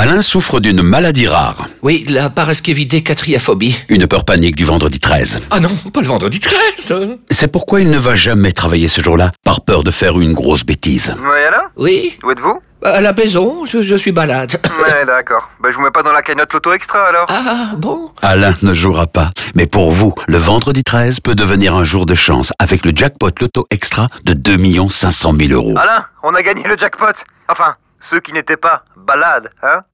Alain souffre d'une maladie rare. Oui, la paraskevidécatriaphobie. Une peur panique du vendredi 13. Ah non, pas le vendredi 13. C'est pourquoi il ne va jamais travailler ce jour-là, par peur de faire une grosse bêtise. Ouais, alors? Oui, Où êtes-vous? à la maison, je suis malade. Ouais, d'accord. Bah, je vous mets pas dans la cagnotte Loto Extra, alors. Ah bon? Alain ne jouera pas. Mais pour vous, le vendredi 13 peut devenir un jour de chance avec le jackpot Loto Extra de 2 500 000 €. Alain, on a gagné le jackpot. Enfin, ceux qui n'étaient pas balades, hein?